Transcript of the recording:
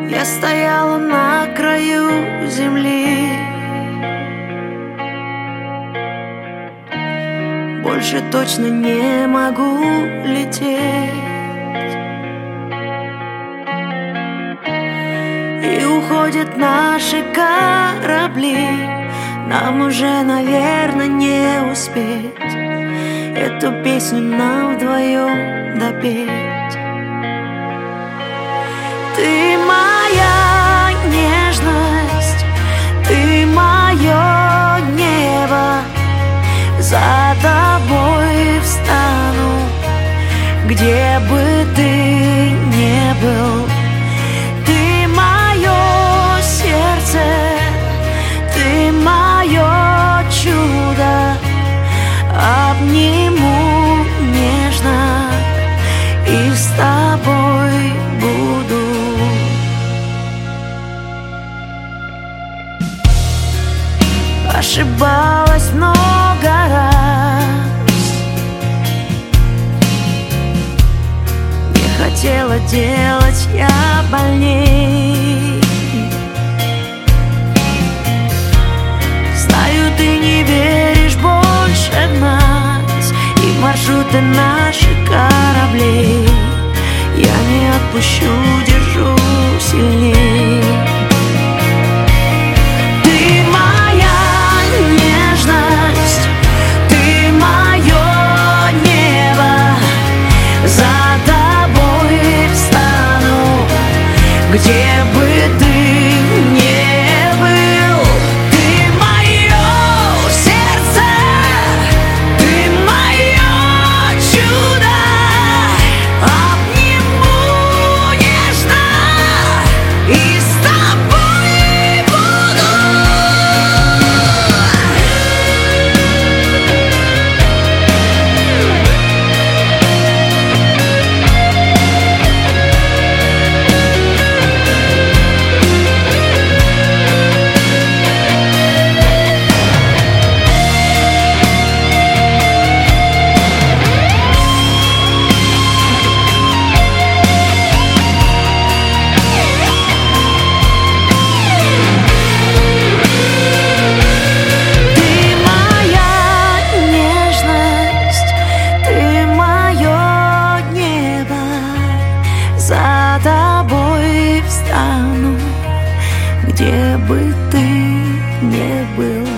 Я стояла на краю земли, больше точно не могу лететь. И уходят наши корабли, нам уже, наверное, не успеть эту песню нам вдвоем допеть. Ты моя нежность, ты мое небо, за тобой встану, где бы ты ни был. Ты мое сердце, ты мое чудо, обниму нежно и с тобой буду. Ошибалась много раз, не хотела делать я больней. Знаю, ты не веришь больше в нас и маршруты наших кораблей. Я не отпущу, держу сильней. Где бы ты ни был, ты мое сердце, ты мое чудо, обниму нежно и с тобой буду. За тобой встану, где бы ты ни был.